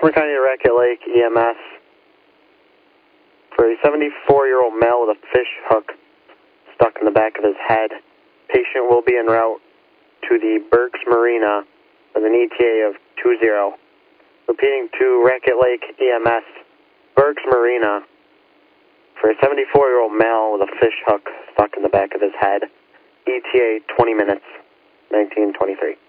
Herkimer County to Racket Lake EMS for a 74-year-old male with a fish hook stuck in the back of his head. Patient will be en route to the Berks Marina with an ETA of 20. Repeating to Racket Lake EMS, Berks Marina for a 74-year-old male with a fish hook stuck in the back of his head. ETA 20 minutes, 1923.